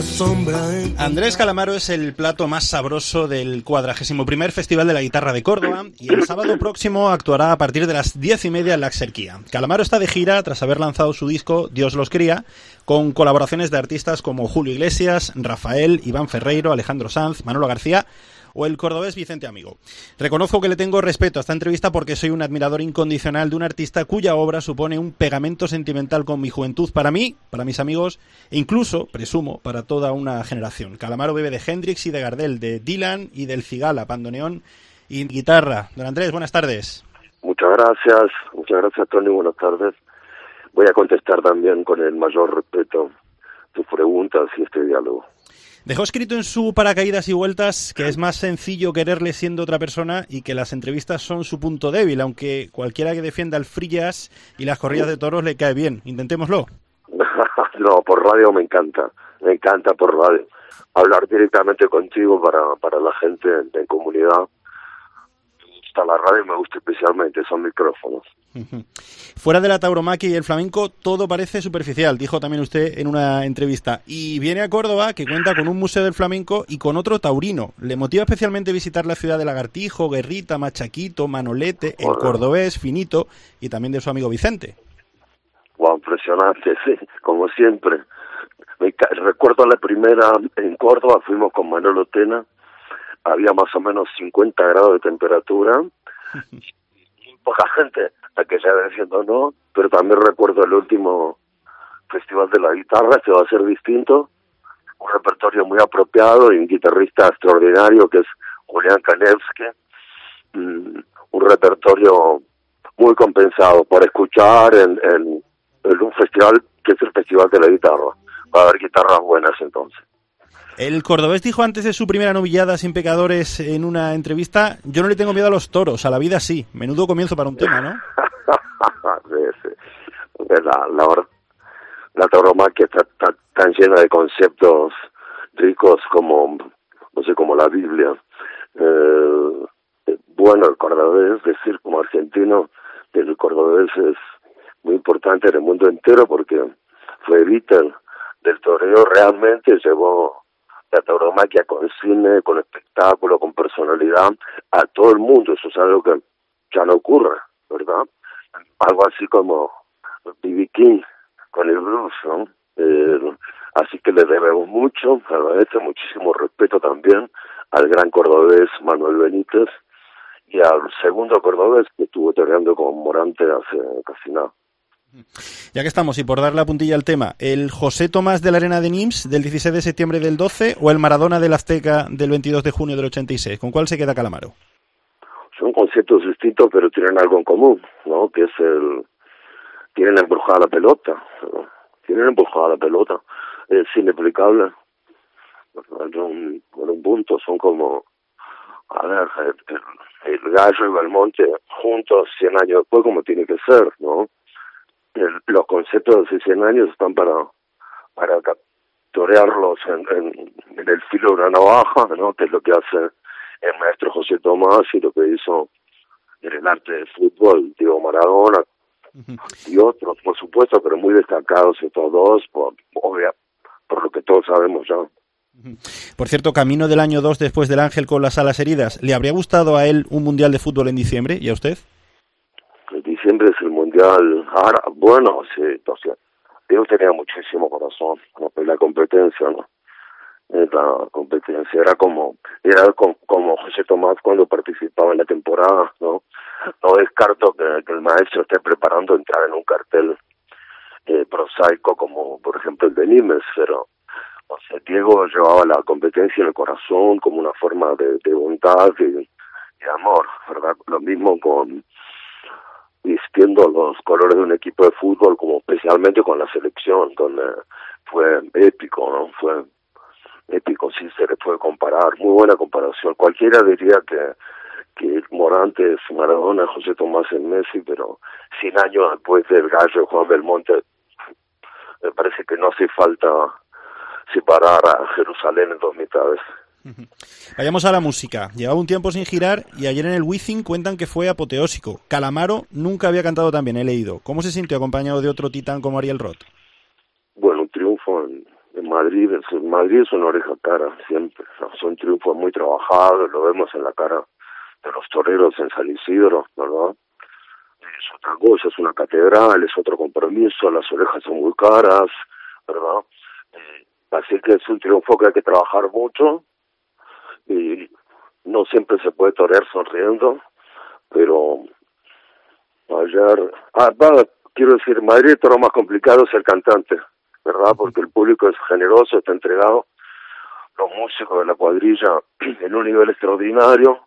sombra. Andrés Calamaro es el plato más sabroso del 41º Festival de la Guitarra de Córdoba y el sábado próximo actuará a partir de las 10:30 en la Axarquía. Calamaro está de gira tras haber lanzado su disco Dios los cría, con colaboraciones de artistas como Julio Iglesias, Rafael, Iván Ferreiro, Alejandro Sanz, Manolo García o el cordobés Vicente Amigo. Reconozco que le tengo respeto a esta entrevista porque soy un admirador incondicional de un artista cuya obra supone un pegamento sentimental con mi juventud, para mí, para mis amigos e incluso, presumo, para toda una generación. Calamaro bebe de Hendrix y de Gardel, de Dylan y del Cigala, bandoneón y guitarra. Don Andrés, buenas tardes. Muchas gracias Tony, buenas tardes. Voy a contestar también con el mayor respeto tus preguntas y este diálogo. Dejó escrito en su Paracaídas y Vueltas que es más sencillo quererle siendo otra persona y que las entrevistas son su punto débil, aunque cualquiera que defienda el free jazz y las corridas de toros le cae bien. Intentémoslo. No, por radio me encanta por radio. Hablar directamente contigo para la gente en comunidad. Me gusta la radio y me gusta especialmente esos micrófonos. Fuera de la tauromaquia y el flamenco, todo parece superficial, dijo también usted en una entrevista. Y viene a Córdoba, que cuenta con un museo del flamenco y con otro taurino. ¿Le motiva especialmente visitar la ciudad de Lagartijo, Guerrita, Machaquito, Manolete, el cordobés, Finito y también de su amigo Vicente? Wow, impresionante, sí, como siempre. Recuerdo la primera en Córdoba, fuimos con Manolo Tena, había más o menos 50 grados de temperatura, poca gente, aquella vez diciendo no, pero también recuerdo el último Festival de la Guitarra, que va a ser distinto, un repertorio muy apropiado y un guitarrista extraordinario que es Julián Kanevsky, un repertorio muy compensado por escuchar en un festival que es el Festival de la Guitarra. Va a haber guitarras buenas entonces. El cordobés dijo antes de su primera novillada sin pecadores en una entrevista: yo no le tengo miedo a los toros, a la vida sí. Menudo comienzo para un tema, ¿no? Sí. La tauromaquia está tan llena de conceptos ricos como, no sé, como la Biblia. Bueno, el cordobés, decir como argentino, el cordobés es muy importante en el mundo entero porque fue Beatle del toreo, realmente llevó la tauromaquia con cine, con espectáculo, con personalidad a todo el mundo. Eso es algo que ya no ocurre, ¿verdad? Algo así como B.B. King con el blues, ¿no? Así que le debemos mucho, agradece muchísimo respeto también al gran cordobés Manuel Benítez y al segundo cordobés que estuvo toreando con Morante hace casi nada. Ya que estamos, y por dar la puntilla al tema, ¿el José Tomás de la Arena de Nims del 16 de septiembre del 12 o el Maradona del Azteca del 22 de junio del 86? ¿Con cuál se queda Calamaro? Son conceptos distintos, pero tienen algo en común, ¿no? Que es tienen embrujada la pelota, ¿no? Tienen embrujada la pelota, es inexplicable. En un punto son como, a ver, el Gallo y Belmonte juntos 100 años después, como tiene que ser, ¿no? Los conceptos de 100 años están para torearlos en el filo de una navaja, ¿no? Que es lo que hace el maestro José Tomás y lo que hizo en el arte del fútbol Diego Maradona y otros, por supuesto, pero muy destacados estos dos, por lo que todos sabemos ya. Por cierto, camino del año 2 después del Ángel con las alas heridas, ¿le habría gustado a él un mundial de fútbol en diciembre y a usted? En diciembre es el mundial. Ahora, bueno, sí, entonces, Diego tenía muchísimo corazón, ¿no? La competencia, ¿no? La competencia era como José Tomás cuando participaba en la temporada, ¿no? No descarto que el maestro esté preparando entrar en un cartel prosaico como por ejemplo el de Nimes, pero o sea, Diego llevaba la competencia en el corazón como una forma de bondad y amor, ¿verdad? Lo mismo con vistiendo los colores de un equipo de fútbol, como especialmente con la selección, donde fue épico, ¿no? Fue épico, sí se le puede comparar, muy buena comparación. Cualquiera diría que Morante es Maradona, José Tomás es Messi, pero 100 años después del Gallo Juan Belmonte, me parece que no hace falta separar a Jerusalén en dos mitades. Vayamos a la música. Llevaba un tiempo sin girar y ayer en el Wizzing cuentan que fue apoteósico. Calamaro nunca había cantado tan bien, he leído. ¿Cómo se sintió acompañado de otro titán como Ariel Roth? Bueno, un triunfo en Madrid es una oreja cara, siempre, ¿no? Son triunfos muy trabajados, lo vemos en la cara de los toreros en San Isidro, ¿verdad? Es otra cosa, es una catedral, es otro compromiso, las orejas son muy caras, ¿verdad? Así que es un triunfo que hay que trabajar mucho y no siempre se puede torear sonriendo, pero ayer, quiero decir, Madrid todo lo más complicado es el cantante, ¿verdad? Porque el público es generoso, está entregado, los músicos de la cuadrilla en un nivel extraordinario,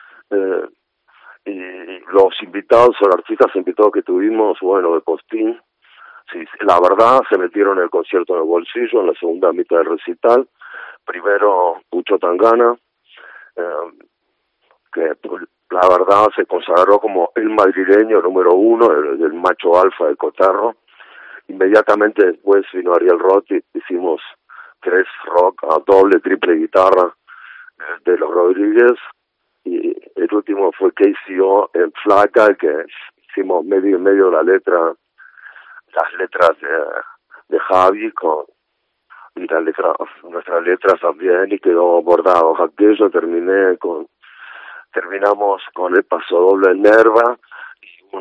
y los invitados o los artistas invitados que tuvimos, bueno, de Postín, sí, la verdad se metieron el concierto en el bolsillo en la segunda mitad del recital. Primero Pucho Tangana, que la verdad se consagró como el madrileño número uno, el macho alfa del cotarro. Inmediatamente después vino Ariel Roth y hicimos 3 rock a doble, triple guitarra de los Rodríguez, y el último fue KCO en Flaca, que hicimos medio y medio las letras de Javi y nuestras letras también, y quedó bordado aquello. Terminamos con el paso doble en Nerva y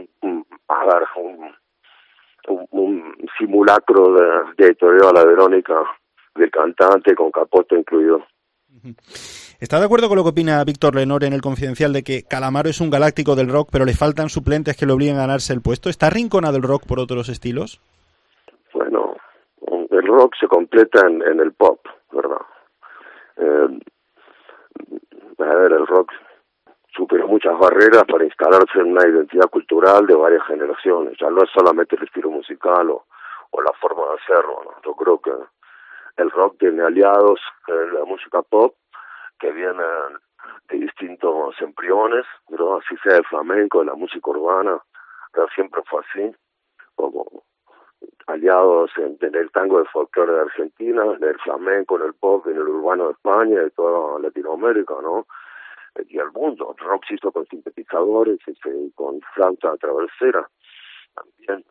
un simulacro de toreo a la Verónica del cantante con capote incluido. ¿Está de acuerdo con lo que opina Víctor Lenore en El Confidencial de que Calamaro es un galáctico del rock, pero le faltan suplentes que le obliguen a ganarse el puesto? ¿Está arrinconado el rock por otros estilos? Bueno, el rock se completa en el pop, ¿verdad? El rock superó muchas barreras para instalarse en una identidad cultural de varias generaciones. Ya no es solamente el estilo musical o la forma de hacerlo, ¿no? Yo creo que el rock tiene aliados en la música pop que vienen de distintos embriones, pero así sea el flamenco, de la música urbana, pero siempre fue así, como aliados en el tango de folclore de Argentina, en el flamenco, en el pop, en el urbano de España, de toda Latinoamérica, ¿no? Y el mundo. El rock se hizo con sintetizadores, con flauta traversera. También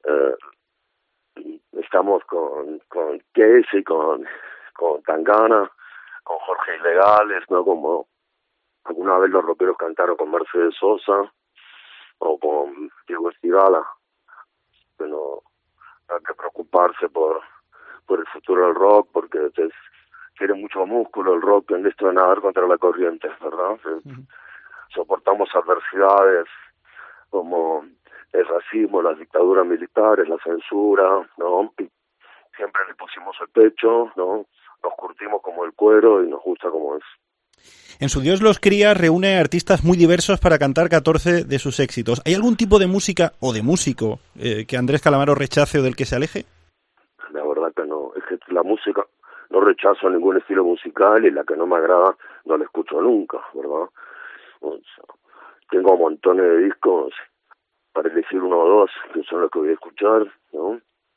estamos con Casey, con Tangana, con Jorge Ilegales, ¿no? Como alguna vez los rockeros cantaron con Mercedes Sosa o con Diego Estigala. Pero hay que preocuparse por el futuro del rock, porque tiene mucho músculo el rock en esto de nadar contra la corriente, ¿verdad? Soportamos adversidades como el racismo, las dictaduras militares, la censura, ¿no? Y siempre le pusimos el pecho, ¿no? Nos curtimos como el cuero y nos gusta como es. En su Dios los cría reúne artistas muy diversos para cantar 14 de sus éxitos. ¿Hay algún tipo de música o de músico que Andrés Calamaro rechace o del que se aleje? La verdad que no. Es que la música, no rechazo ningún estilo musical, y la que no me agrada no la escucho nunca, ¿verdad? O sea, tengo montones de discos para elegir uno o dos que son los que voy a escuchar, ¿no?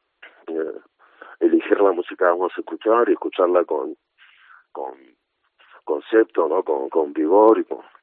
Elegir la música que vamos a escuchar y escucharla con concepto, ¿no? Con vigor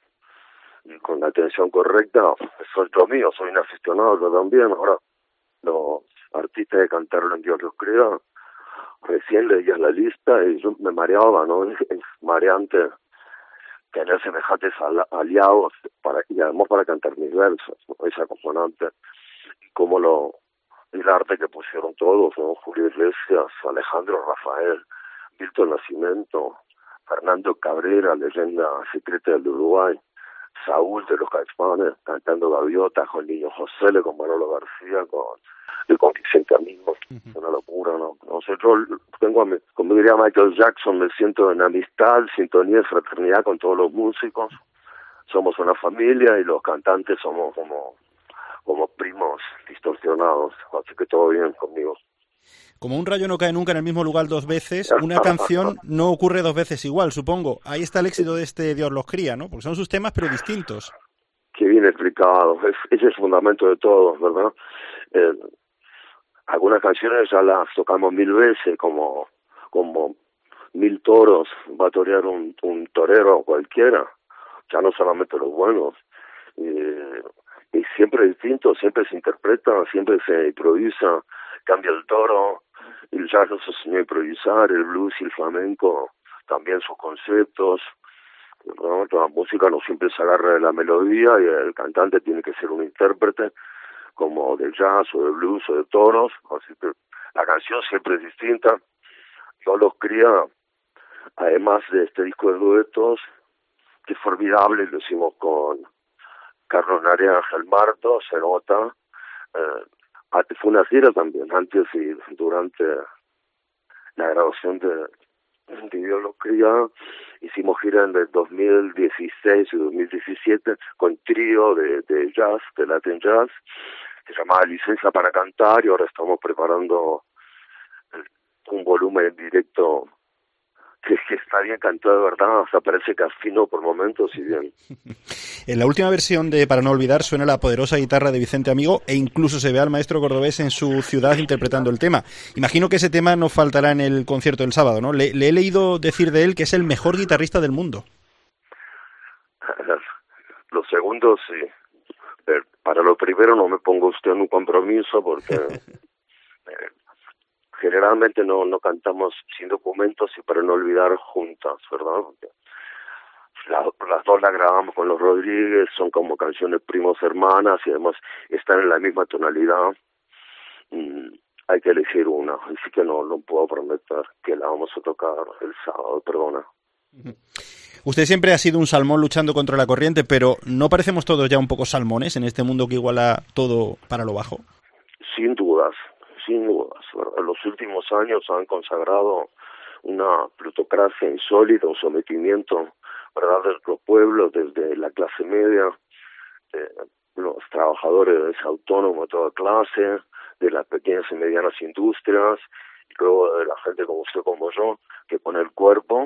y con la atención correcta. Eso es lo mío, soy un aficionado, yo también. Ahora, los artistas que cantaron en Dios los crea, recién leías la lista y yo me mareaba, ¿no? Es mareante tener semejantes aliados y además para cantar mis versos, ¿no? Esa componente, como el arte que pusieron todos, ¿no? Julio Iglesias, Alejandro Rafael, Milton Nascimento, Fernando Cabrera, leyenda secreta del Uruguay, Saúl de los Caifanes, cantando Gaviota, con Niño José, con Manolo García, con Vicente Amigos, una locura, ¿no? No sé, yo como diría Michael Jackson, me siento en amistad, sintonía y fraternidad con todos los músicos. Somos una familia y los cantantes somos como primos distorsionados, así que todo bien conmigo. Como un rayo no cae nunca en el mismo lugar 2 veces, una canción no ocurre 2 veces igual, supongo. Ahí está el éxito de este Dios los cría, ¿no? Porque son sus temas, pero distintos. Qué bien explicado. Ese es el fundamento de todo, ¿verdad? Algunas canciones ya las tocamos 1000 veces, como 1000 toros va a torear un torero cualquiera, ya no solamente los buenos. Y siempre es distinto, siempre se interpreta, siempre se improvisa, cambia el toro, el jazz nos enseñó a improvisar, el blues y el flamenco también sus conceptos, ¿no? La música no siempre se agarra de la melodía y el cantante tiene que ser un intérprete como del jazz o del blues o de toros, así que la canción siempre es distinta. Yo los cría, además de este disco de duetos, que es formidable, lo hicimos con Carlos Narea, Ángel Marto, se nota, fue una gira también, antes y durante la grabación de Dios los cría, hicimos gira en el 2016 y 2017 con trío de jazz, de Latin Jazz, que se llamaba Licencia para Cantar, y ahora estamos preparando un volumen en directo que está bien cantado de verdad, o sea, parece que afino por momentos y bien. En la última versión de Para no olvidar suena la poderosa guitarra de Vicente Amigo e incluso se ve al maestro cordobés en su ciudad interpretando el tema. Imagino que ese tema no faltará en el concierto del sábado, ¿no? Le he leído decir de él que es el mejor guitarrista del mundo. Lo segundo sí. Para lo primero no me pongo usted en un compromiso porque generalmente no cantamos sin documentos y Para no olvidar juntas, ¿verdad? Porque las dos las grabamos con los Rodríguez, son como canciones primos hermanas y además están en la misma tonalidad. Hay que elegir una, así que no puedo prometer que la vamos a tocar el sábado, perdona. Usted siempre ha sido un salmón luchando contra la corriente, pero ¿no parecemos todos ya un poco salmones en este mundo que iguala todo para lo bajo? Sin dudas, ¿verdad? Los últimos años han consagrado una plutocracia insólita, un sometimiento, ¿verdad?, de los pueblos, desde la clase media, de los trabajadores autónomos de toda clase, de las pequeñas y medianas industrias, y luego de la gente como usted, como yo, que pone el cuerpo.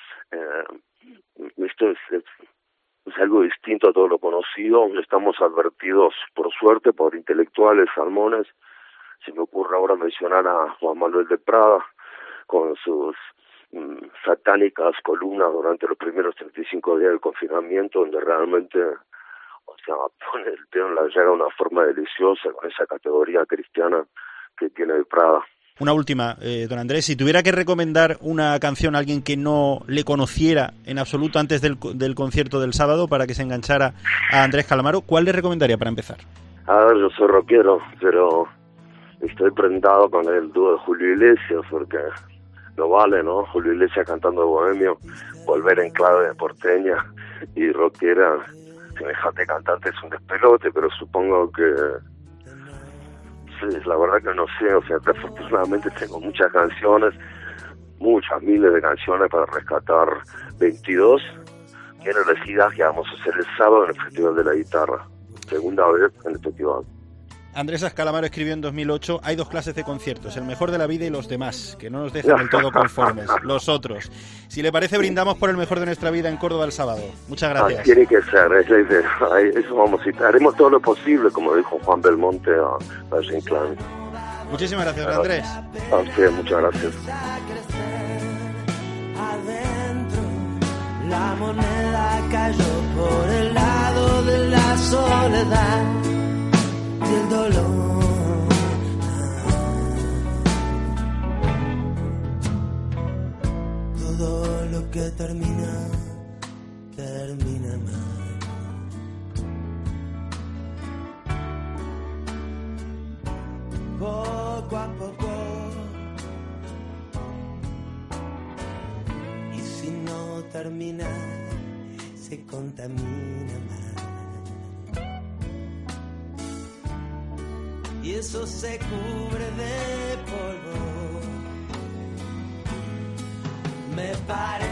Esto es algo distinto a todo lo conocido. Estamos advertidos, por suerte, por intelectuales salmones. Se me ocurre ahora mencionar a Juan Manuel de Prada con sus satánicas columnas durante los primeros 35 días del confinamiento, donde realmente, o sea, pone el dedo en la llaga de una forma deliciosa con esa categoría cristiana que tiene de Prada. Una última, don Andrés, si tuviera que recomendar una canción a alguien que no le conociera en absoluto antes del concierto del sábado para que se enganchara a Andrés Calamaro, ¿cuál le recomendaría para empezar? A ver, yo soy rockero, pero estoy prendado con el dúo de Julio Iglesias, porque no vale, ¿no? Julio Iglesias cantando bohemio, volver en clave porteña y rockera, semejante cantante es un despelote, pero supongo que la verdad que no sé, o sea, afortunadamente tengo muchas canciones, muchas miles de canciones para rescatar 22 bien elegidas que vamos a hacer el sábado en el Festival de la Guitarra, segunda vez en el festival. Andrés Calamaro escribió en 2008: hay dos clases de conciertos, el mejor de la vida y los demás, que no nos dejan del todo conformes, los otros. Si le parece, brindamos por el mejor de nuestra vida en Córdoba el sábado. Muchas gracias. Tiene que ser, es la idea. Eso vamos a citar. Haremos todo lo posible, como dijo Juan Belmonte a Jane Klein. Muchísimas gracias, don Andrés. A usted, muchas gracias. La moneda cayó por el lado de la soledad y el dolor. Todo lo que termina, termina mal. Poco a poco, y si no termina, se contamina más. Y eso se cubre de polvo. Me parece